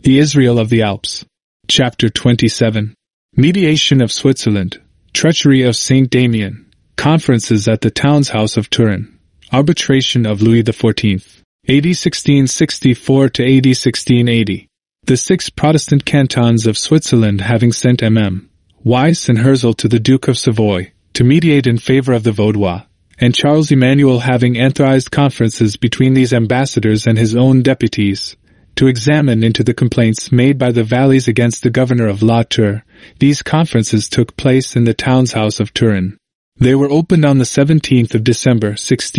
The Israel of the Alps. Chapter 27. Mediation of Switzerland. Treachery of Saint Damien. Conferences at the Townshouse of Turin. Arbitration of Louis XIV. AD 1664 to AD 1680. The 6 Protestant cantons of Switzerland having sent MM. Weiss and Herzl to the Duke of Savoy, to mediate in favor of the Vaudois, and Charles Emmanuel having authorized conferences between these ambassadors and his own deputies, to examine into the complaints made by the Valleys against the governor of La Tour. These conferences took place in the Townshouse of Turin. They were opened on the 17th of December,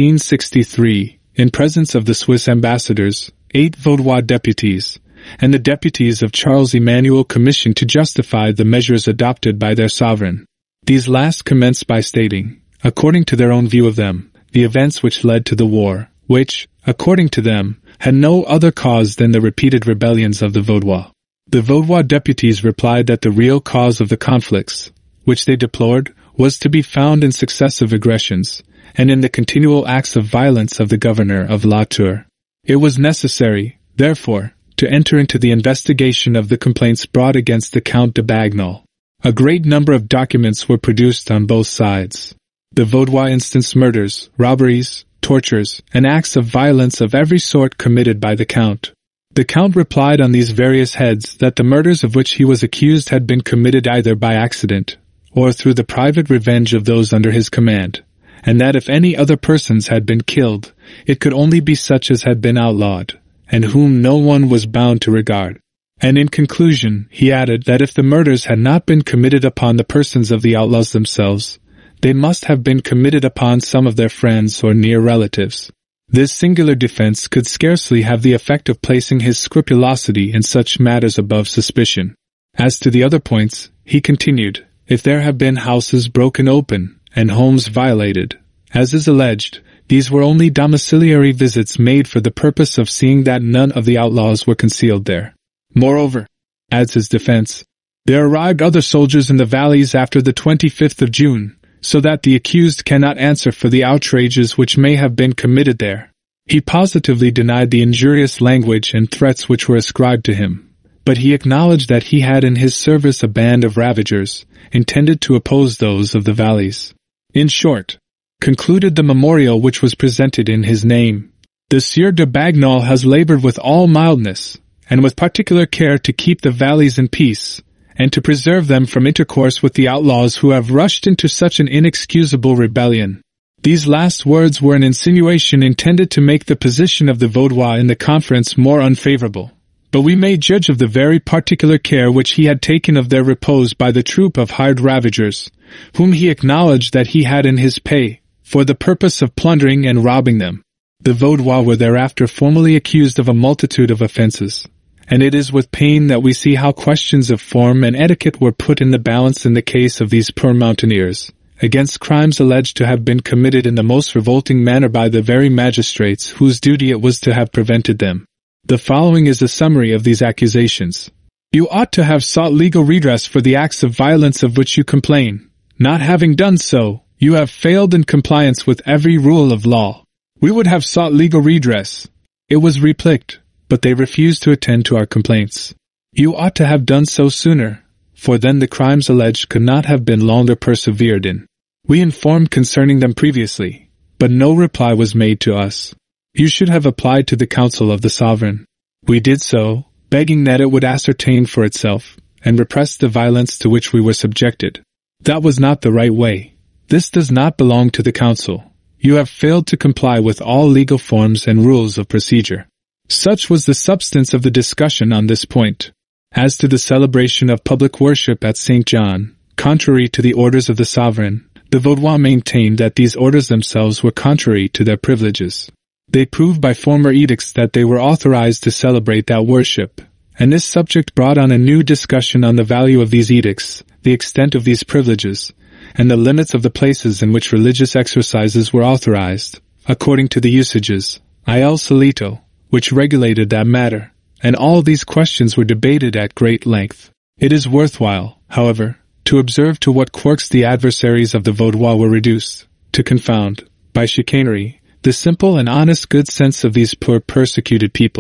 1663, in presence of the Swiss ambassadors, 8 Vaudois deputies, and the deputies of Charles Emmanuel commissioned to justify the measures adopted by their sovereign. These last commenced by stating, according to their own view of them, the events which led to the war, which, according to them, had no other cause than the repeated rebellions of the Vaudois. The Vaudois deputies replied that the real cause of the conflicts, which they deplored, was to be found in successive aggressions, and in the continual acts of violence of the governor of La Tour. It was necessary, therefore, to enter into the investigation of the complaints brought against the Count de Bagnol. A great number of documents were produced on both sides. The Vaudois instanced murders, robberies, tortures, and acts of violence of every sort committed by the Count. The Count replied on these various heads that the murders of which he was accused had been committed either by accident, or through the private revenge of those under his command, and that if any other persons had been killed, it could only be such as had been outlawed, and whom no one was bound to regard. And in conclusion, he added that if the murders had not been committed upon the persons of the outlaws themselves, they must have been committed upon some of their friends or near relatives. This singular defense could scarcely have the effect of placing his scrupulosity in such matters above suspicion. As to the other points, he continued, if there have been houses broken open, and homes violated, as is alleged, these were only domiciliary visits made for the purpose of seeing that none of the outlaws were concealed there. Moreover, adds his defense, there arrived other soldiers in the valleys after the 25th of June, so that the accused cannot answer for the outrages which may have been committed there. He positively denied the injurious language and threats which were ascribed to him, but he acknowledged that he had in his service a band of ravagers, intended to oppose those of the valleys. In short, concluded the memorial which was presented in his name, the Sieur de Bagnol has labored with all mildness, and with particular care to keep the valleys in peace, and to preserve them from intercourse with the outlaws who have rushed into such an inexcusable rebellion. These last words were an insinuation intended to make the position of the Vaudois in the conference more unfavorable, but we may judge of the very particular care which he had taken of their repose by the troop of hired ravagers, whom he acknowledged that he had in his pay, for the purpose of plundering and robbing them. The Vaudois were thereafter formally accused of a multitude of offences, and it is with pain that we see how questions of form and etiquette were put in the balance in the case of these poor mountaineers, against crimes alleged to have been committed in the most revolting manner by the very magistrates whose duty it was to have prevented them. The following is a summary of these accusations. You ought to have sought legal redress for the acts of violence of which you complain. Not having done so, you have failed in compliance with every rule of law. We would have sought legal redress. It was replicked, but they refused to attend to our complaints. You ought to have done so sooner, for then the crimes alleged could not have been longer persevered in. We informed concerning them previously, but no reply was made to us. You should have applied to the council of the sovereign. We did so, begging that it would ascertain for itself, and repress the violence to which we were subjected. That was not the right way. This does not belong to the council. You have failed to comply with all legal forms and rules of procedure. Such was the substance of the discussion on this point. As to the celebration of public worship at St. John, contrary to the orders of the sovereign, the Vaudois maintained that these orders themselves were contrary to their privileges. They proved by former edicts that they were authorized to celebrate that worship, and this subject brought on a new discussion on the value of these edicts, the extent of these privileges, and the limits of the places in which religious exercises were authorized, according to the usages, il solito, which regulated that matter, and all these questions were debated at great length. It is worthwhile, however, to observe to what quirks the adversaries of the Vaudois were reduced, to confound, by chicanery, the simple and honest good sense of these poor persecuted people.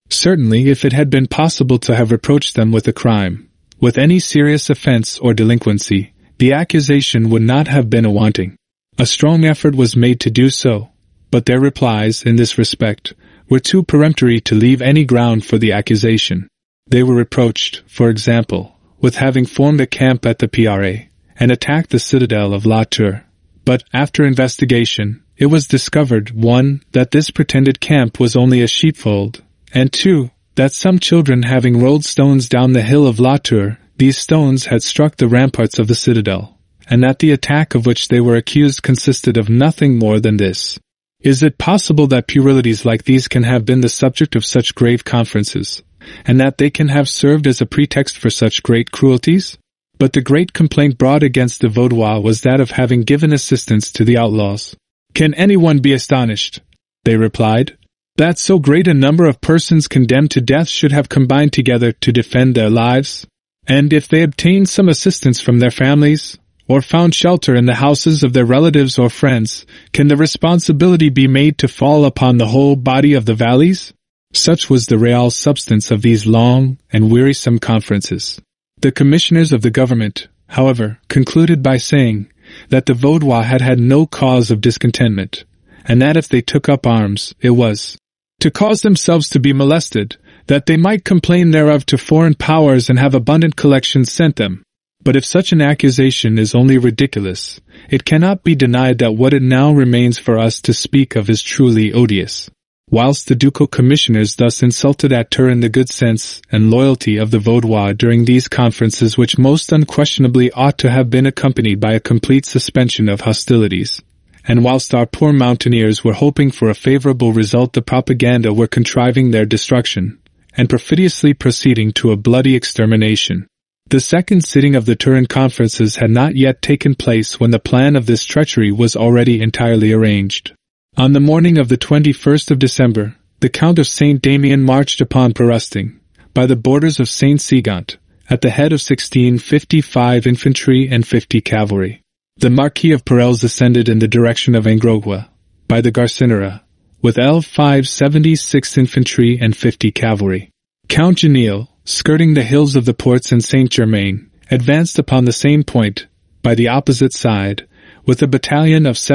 Certainly, if it had been possible to have reproached them with a crime, with any serious offense or delinquency, the accusation would not have been wanting. A strong effort was made to do so, but their replies, in this respect, were too peremptory to leave any ground for the accusation. They were reproached, for example, with having formed a camp at the Pra, and attacked the citadel of La Tour. But, after investigation, it was discovered, 1. That this pretended camp was only a sheepfold, and 2. That some children having rolled stones down the hill of La Tour, these stones had struck the ramparts of the citadel, and that the attack of which they were accused consisted of nothing more than this. Is it possible that puerilities like these can have been the subject of such grave conferences, and that they can have served as a pretext for such great cruelties? But the great complaint brought against the Vaudois was that of having given assistance to the outlaws. Can anyone be astonished, they replied, that so great a number of persons condemned to death should have combined together to defend their lives? And if they obtained some assistance from their families, or found shelter in the houses of their relatives or friends, can the responsibility be made to fall upon the whole body of the Valleys? Such was the real substance of these long and wearisome conferences. The commissioners of the government, however, concluded by saying that the Vaudois had had no cause of discontentment, and that if they took up arms, it was to cause themselves to be molested, that they might complain thereof to foreign powers and have abundant collections sent them. But if such an accusation is only ridiculous, it cannot be denied that what it now remains for us to speak of is truly odious. Whilst the ducal commissioners thus insulted at Turin the good sense and loyalty of the Vaudois during these conferences, which most unquestionably ought to have been accompanied by a complete suspension of hostilities, and whilst our poor mountaineers were hoping for a favorable result, the propaganda were contriving their destruction, and perfidiously proceeding to a bloody extermination. The second sitting of the Turin conferences had not yet taken place when the plan of this treachery was already entirely arranged. On the morning of the 21st of December, the Count of St. Damien marched upon Perusting, by the borders of St. Segant, at the head of 1655 infantry and 50 cavalry. The Marquis of Perelles ascended in the direction of Angrogua, by the Garcinera, with L576 infantry and 50 cavalry. Count Genil, skirting the hills of the ports in Saint-Germain, advanced upon the same point, by the opposite side, with a battalion of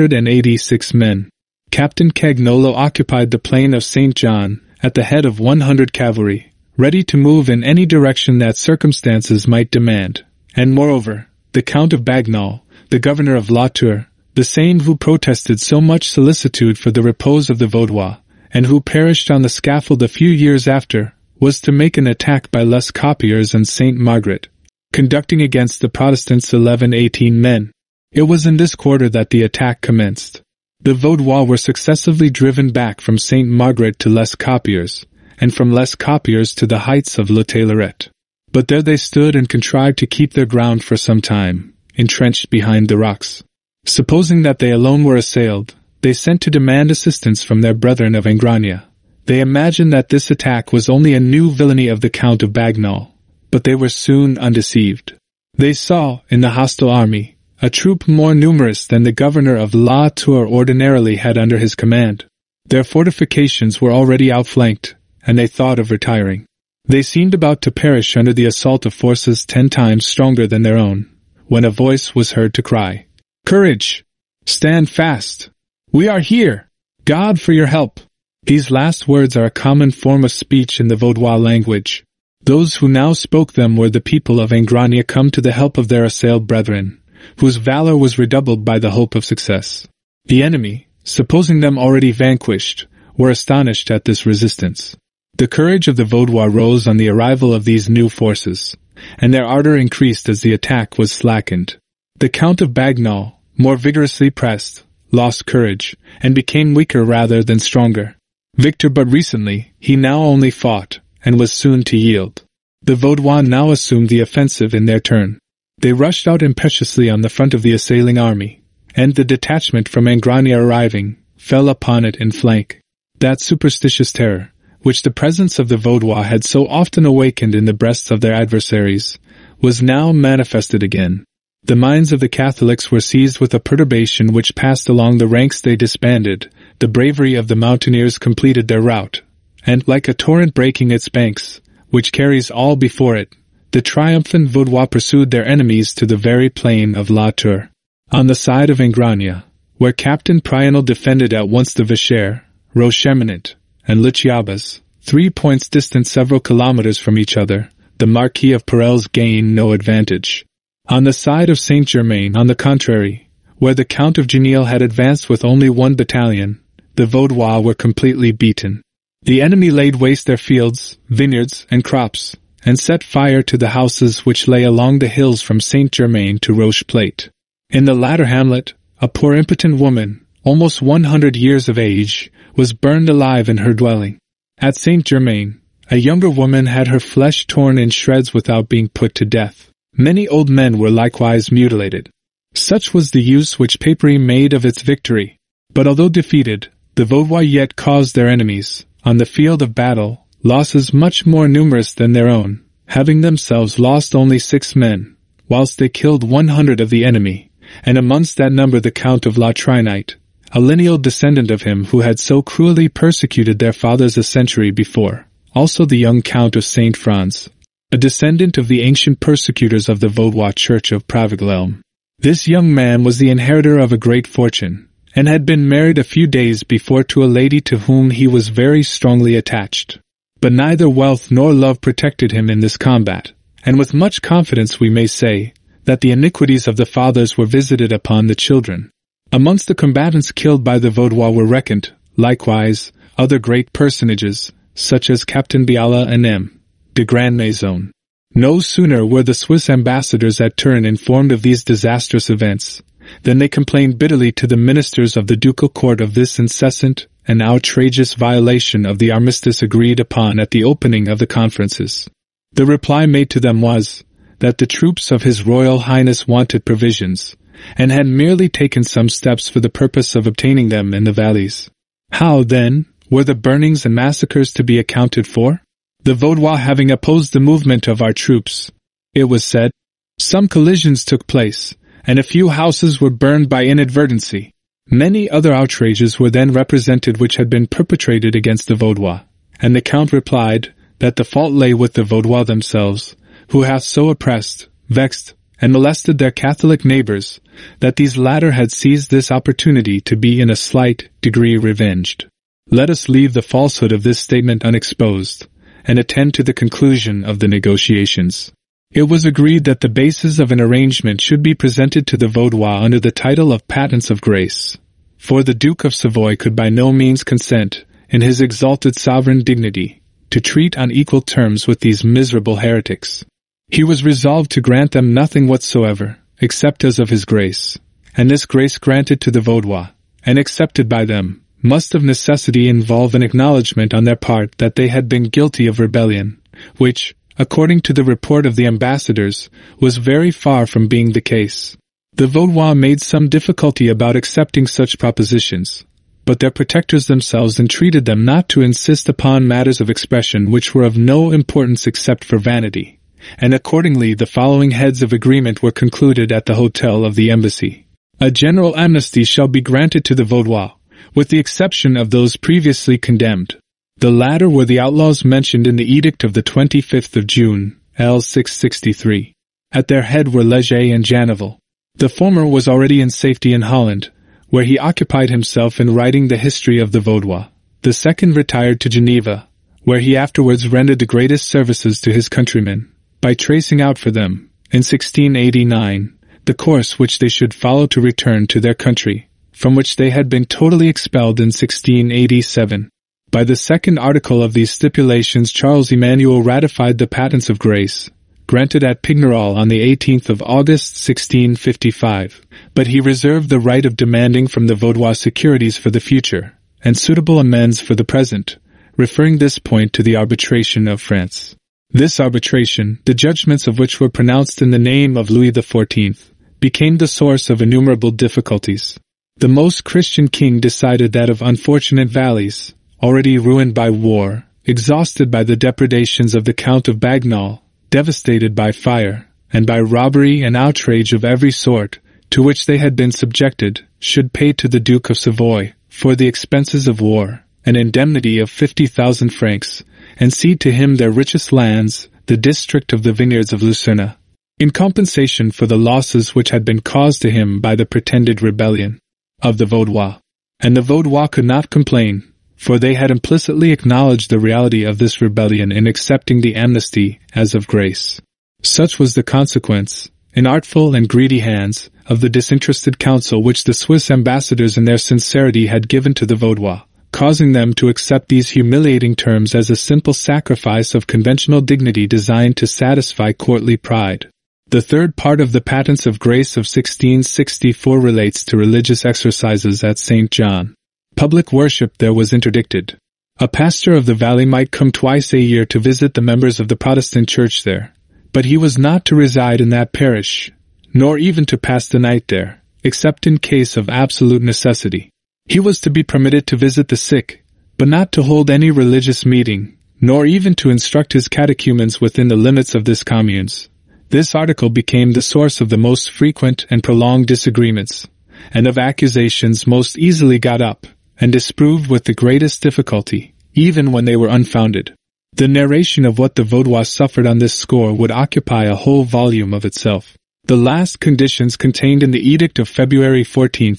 786 men. Captain Cagnolo occupied the plain of St. John, at the head of 100 cavalry, ready to move in any direction that circumstances might demand, and moreover, the Count of Bagnal, the governor of La Tour, the same who protested so much solicitude for the repose of the Vaudois, and who perished on the scaffold a few years after, was to make an attack by Les Copiers and St. Margaret, conducting against the Protestants 18 men. It was in this quarter that the attack commenced. The Vaudois were successively driven back from St. Margaret to Les Copiers, and from Les Copiers to the heights of Le Tailleret. But there they stood and contrived to keep their ground for some time, entrenched behind the rocks. Supposing that they alone were assailed, they sent to demand assistance from their brethren of Angrania. They imagined that this attack was only a new villainy of the Count of Bagnal, but they were soon undeceived. They saw, in the hostile army, a troop more numerous than the governor of La Tour ordinarily had under his command. Their fortifications were already outflanked, and they thought of retiring. They seemed about to perish under the assault of forces 10 times stronger than their own, when a voice was heard to cry, "Courage! Stand fast! We are here! God for your help!" These last words are a common form of speech in the Vaudois language. Those who now spoke them were the people of Angrania come to the help of their assailed brethren, whose valor was redoubled by the hope of success. The enemy, supposing them already vanquished, were astonished at this resistance. The courage of the Vaudois rose on the arrival of these new forces, and their ardor increased as the attack was slackened. The Count of Bagnal, more vigorously pressed, lost courage, and became weaker rather than stronger. Victor but recently, he now only fought, and was soon to yield. The Vaudois now assumed the offensive in their turn. They rushed out impetuously on the front of the assailing army, and the detachment from Angrania arriving, fell upon it in flank. That superstitious terror, which the presence of the Vaudois had so often awakened in the breasts of their adversaries, was now manifested again. The minds of the Catholics were seized with a perturbation which passed along the ranks. They disbanded, the bravery of the mountaineers completed their rout, and, like a torrent breaking its banks, which carries all before it, the triumphant Vaudois pursued their enemies to the very plain of La Tour. On the side of Ingrania, where Captain Prienel defended at once the Vichères, Rocheminant, and Le Chiabas, 3 points distant several kilometers from each other, the Marquis of Perelles gained no advantage. On the side of Saint-Germain, on the contrary, where the Count of Genil had advanced with only 1 battalion, the Vaudois were completely beaten. The enemy laid waste their fields, vineyards, and crops, and set fire to the houses which lay along the hills from Saint-Germain to Rocheplate. In the latter hamlet, a poor impotent woman, almost 100 years of age, was burned alive in her dwelling. At Saint-Germain, a younger woman had her flesh torn in shreds without being put to death. Many old men were likewise mutilated. Such was the use which Papery made of its victory. But although defeated, the Vaudois yet caused their enemies, on the field of battle, losses much more numerous than their own, having themselves lost only 6 men, whilst they killed 100 of the enemy, and amongst that number the Count of La Trinite, a lineal descendant of him who had so cruelly persecuted their fathers a century before, also the young Count of Saint Franz, a descendant of the ancient persecutors of the Vaudois Church of Praviglelme. This young man was the inheritor of a great fortune, and had been married a few days before to a lady to whom he was very strongly attached. But neither wealth nor love protected him in this combat, and with much confidence we may say that the iniquities of the fathers were visited upon the children. Amongst the combatants killed by the Vaudois were reckoned, likewise, other great personages, such as Captain Biala and M. de Grandmaison. No sooner were the Swiss ambassadors at Turin informed of these disastrous events, than they complained bitterly to the ministers of the ducal court of this incessant and outrageous violation of the armistice agreed upon at the opening of the conferences. The reply made to them was, that the troops of His Royal Highness wanted provisions, and had merely taken some steps for the purpose of obtaining them in the valleys. How, then, were the burnings and massacres to be accounted for? The Vaudois having opposed the movement of our troops, it was said, some collisions took place, and a few houses were burned by inadvertency. Many other outrages were then represented which had been perpetrated against the Vaudois, and the Count replied that the fault lay with the Vaudois themselves, who hath so oppressed, vexed, and molested their Catholic neighbors, that these latter had seized this opportunity to be in a slight degree revenged. Let us leave the falsehood of this statement unexposed, and attend to the conclusion of the negotiations. It was agreed that the basis of an arrangement should be presented to the Vaudois under the title of Patents of Grace, for the Duke of Savoy could by no means consent, in his exalted sovereign dignity, to treat on equal terms with these miserable heretics. He was resolved to grant them nothing whatsoever, except as of his grace, and this grace granted to the Vaudois, and accepted by them, must of necessity involve an acknowledgment on their part that they had been guilty of rebellion, which, according to the report of the ambassadors, was very far from being the case. The Vaudois made some difficulty about accepting such propositions, but their protectors themselves entreated them not to insist upon matters of expression which were of no importance except for vanity, and accordingly the following heads of agreement were concluded at the hotel of the embassy. A general amnesty shall be granted to the Vaudois, with the exception of those previously condemned. The latter were the outlaws mentioned in the edict of the 25th of June, L. 663. At their head were Leger and Janivel. The former was already in safety in Holland, where he occupied himself in writing the history of the Vaudois. The second retired to Geneva, where he afterwards rendered the greatest services to his countrymen, by tracing out for them, in 1689, the course which they should follow to return to their country, from which they had been totally expelled in 1687. By the second article of these stipulations Charles Emmanuel ratified the Patents of Grace, granted at Pignerol on the 18th of August 1655, but he reserved the right of demanding from the Vaudois securities for the future, and suitable amends for the present, referring this point to the arbitration of France. This arbitration, the judgments of which were pronounced in the name of Louis XIV, became the source of innumerable difficulties. The Most Christian King decided that of unfortunate valleys, already ruined by war, exhausted by the depredations of the Count of Bagnal, devastated by fire, and by robbery and outrage of every sort, to which they had been subjected, should pay to the Duke of Savoy, for the expenses of war, an indemnity of 50,000 francs, and cede to him their richest lands, the district of the vineyards of Lucerne, in compensation for the losses which had been caused to him by the pretended rebellion of the Vaudois. And the Vaudois could not complain, for they had implicitly acknowledged the reality of this rebellion in accepting the amnesty as of grace. Such was the consequence, in artful and greedy hands, of the disinterested counsel which the Swiss ambassadors in their sincerity had given to the Vaudois, causing them to accept these humiliating terms as a simple sacrifice of conventional dignity designed to satisfy courtly pride. The third part of the Patents of Grace of 1664 relates to religious exercises at St. John. Public worship there was interdicted. A pastor of the valley might come twice a year to visit the members of the Protestant church there, but he was not to reside in that parish, nor even to pass the night there, except in case of absolute necessity. He was to be permitted to visit the sick, but not to hold any religious meeting, nor even to instruct his catechumens within the limits of this communes. This article became the source of the most frequent and prolonged disagreements, and of accusations most easily got up, and disproved with the greatest difficulty, even when they were unfounded. The narration of what the Vaudois suffered on this score would occupy a whole volume of itself. The last conditions contained in the Edict of February 14,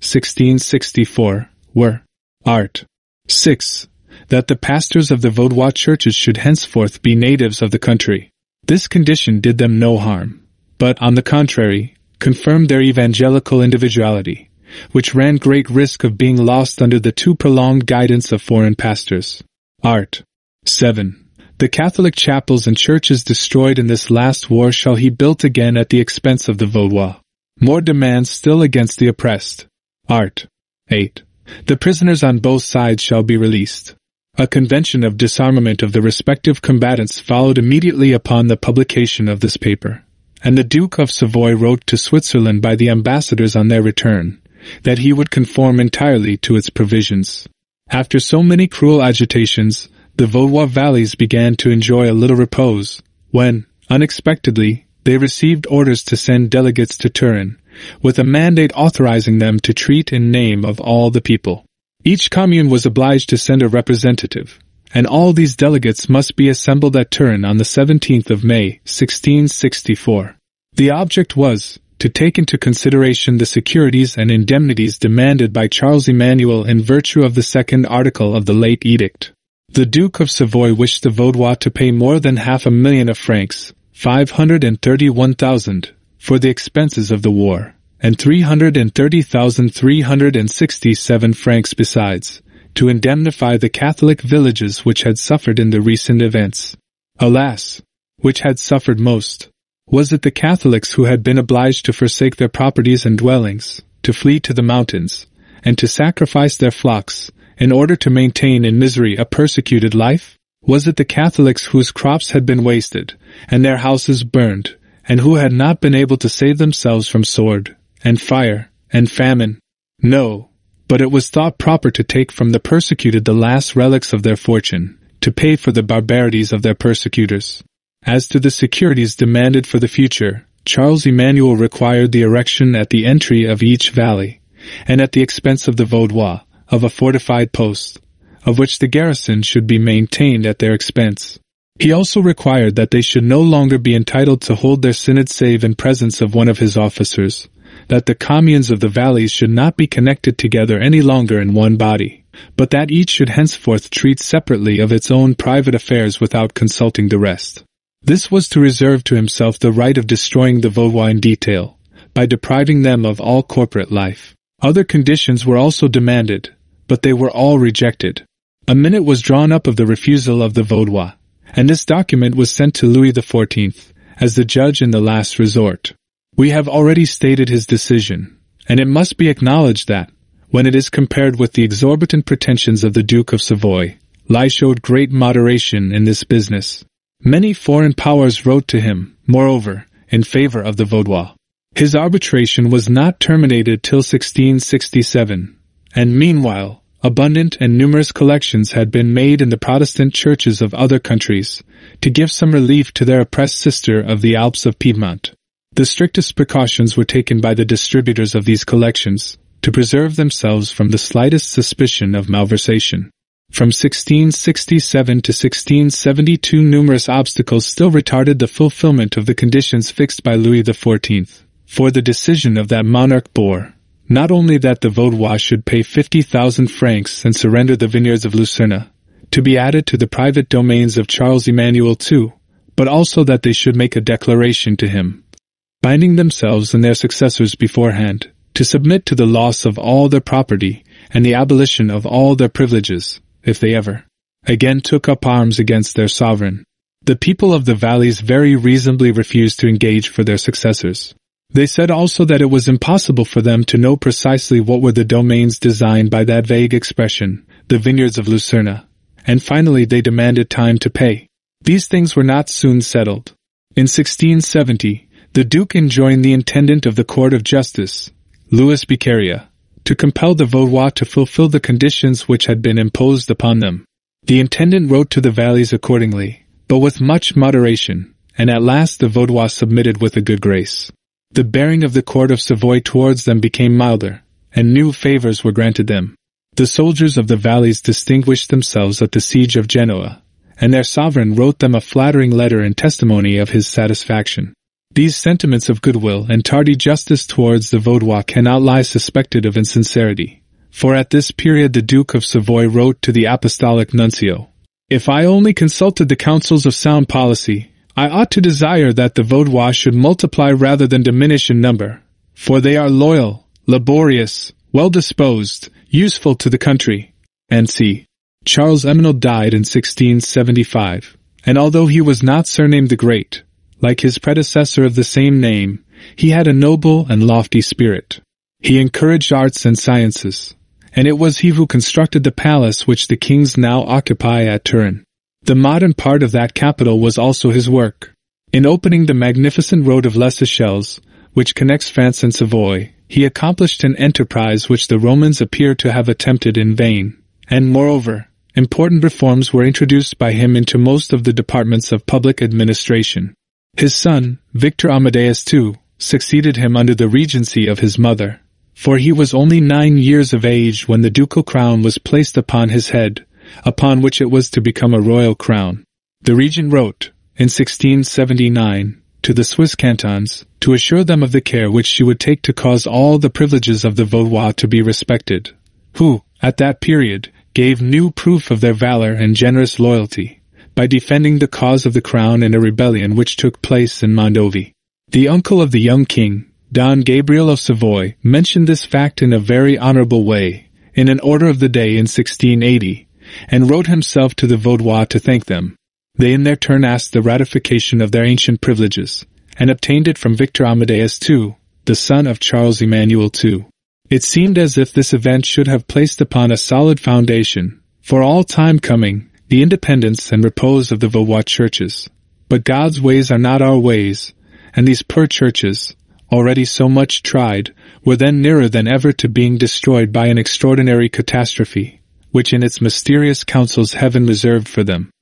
1664, were Art. 6. That the pastors of the Vaudois churches should henceforth be natives of the country. This condition did them no harm, but, on the contrary, confirmed their evangelical individuality, which ran great risk of being lost under the too prolonged guidance of foreign pastors. Art. 7. The Catholic chapels and churches destroyed in this last war shall he built again at the expense of the Vaudois. More demands still against the oppressed. Art. 8. The prisoners on both sides shall be released. A convention of disarmament of the respective combatants followed immediately upon the publication of this paper, and the Duke of Savoy wrote to Switzerland by the ambassadors on their return, that he would conform entirely to its provisions. After so many cruel agitations, the Vaudois valleys began to enjoy a little repose, when, unexpectedly, they received orders to send delegates to Turin, with a mandate authorizing them to treat in name of all the people. Each commune was obliged to send a representative, and all these delegates must be assembled at Turin on the 17th of May, 1664. The object was to take into consideration the securities and indemnities demanded by Charles Emmanuel in virtue of the second article of the late edict. The Duke of Savoy wished the Vaudois to pay more than 500,000 of francs, 531,000, for the expenses of the war, and 330,367 francs besides, to indemnify the Catholic villages which had suffered in the recent events. Alas! Which had suffered most? Was it the Catholics who had been obliged to forsake their properties and dwellings, to flee to the mountains, and to sacrifice their flocks, in order to maintain in misery a persecuted life? Was it the Catholics whose crops had been wasted, and their houses burned, and who had not been able to save themselves from sword, and fire, and famine? No, but it was thought proper to take from the persecuted the last relics of their fortune, to pay for the barbarities of their persecutors. As to the securities demanded for the future, Charles Emmanuel required the erection at the entry of each valley, and at the expense of the Vaudois, of a fortified post, of which the garrison should be maintained at their expense. He also required that they should no longer be entitled to hold their synod save in presence of one of his officers, that the communes of the valleys should not be connected together any longer in one body, but that each should henceforth treat separately of its own private affairs without consulting the rest. This was to reserve to himself the right of destroying the Vaudois in detail, by depriving them of all corporate life. Other conditions were also demanded, but they were all rejected. A minute was drawn up of the refusal of the Vaudois, and this document was sent to Louis XIV, as the judge in the last resort. We have already stated his decision, and it must be acknowledged that, when it is compared with the exorbitant pretensions of the Duke of Savoy, Lai showed great moderation in this business. Many foreign powers wrote to him, moreover, in favor of the Vaudois. His arbitration was not terminated till 1667, and meanwhile, abundant and numerous collections had been made in the Protestant churches of other countries, to give some relief to their oppressed sister of the Alps of Piedmont. The strictest precautions were taken by the distributors of these collections, to preserve themselves from the slightest suspicion of malversation. From 1667 to 1672 numerous obstacles still retarded the fulfillment of the conditions fixed by Louis XIV. For the decision of that monarch bore, not only that the Vaudois should pay 50,000 francs and surrender the vineyards of Lucerne, to be added to the private domains of Charles Emmanuel II, but also that they should make a declaration to him, binding themselves and their successors beforehand, to submit to the loss of all their property and the abolition of all their privileges, if they ever again took up arms against their sovereign. The people of the valleys very reasonably refused to engage for their successors. They said also that it was impossible for them to know precisely what were the domains designed by that vague expression, the vineyards of Lucerne, and finally they demanded time to pay. These things were not soon settled. In 1670, the Duke enjoined the intendant of the Court of Justice, Louis Beccaria, to compel the Vaudois to fulfill the conditions which had been imposed upon them. The intendant wrote to the valleys accordingly, but with much moderation, and at last the Vaudois submitted with a good grace. The bearing of the court of Savoy towards them became milder, and new favors were granted them. The soldiers of the valleys distinguished themselves at the siege of Genoa, and their sovereign wrote them a flattering letter in testimony of his satisfaction. These sentiments of goodwill and tardy justice towards the Vaudois cannot lie suspected of insincerity, for at this period the Duke of Savoy wrote to the Apostolic Nuncio, "If I only consulted the counsels of sound policy, I ought to desire that the Vaudois should multiply rather than diminish in number, for they are loyal, laborious, well-disposed, useful to the country." And c. Charles Eminal died in 1675, and although he was not surnamed the Great, like his predecessor of the same name, he had a noble and lofty spirit. He encouraged arts and sciences, and it was he who constructed the palace which the kings now occupy at Turin. The modern part of that capital was also his work. In opening the magnificent road of Les Echelles, which connects France and Savoy, he accomplished an enterprise which the Romans appear to have attempted in vain, and moreover, important reforms were introduced by him into most of the departments of public administration. His son, Victor Amadeus II, succeeded him under the regency of his mother, for he was only 9 years of age when the ducal crown was placed upon his head, upon which it was to become a royal crown. The regent wrote, in 1679, to the Swiss cantons, to assure them of the care which she would take to cause all the privileges of the Vaudois to be respected, who, at that period, gave new proof of their valor and generous loyalty, by defending the cause of the crown in a rebellion which took place in Mondovì. The uncle of the young king, Don Gabriel of Savoy, mentioned this fact in a very honorable way, in an order of the day in 1680, and wrote himself to the Vaudois to thank them. They in their turn asked the ratification of their ancient privileges, and obtained it from Victor Amadeus II, the son of Charles Emmanuel II. It seemed as if this event should have placed upon a solid foundation, for all time coming, the independence and repose of the Vaudois churches. But God's ways are not our ways, and these poor churches, already so much tried, were then nearer than ever to being destroyed by an extraordinary catastrophe, which in its mysterious counsels heaven reserved for them.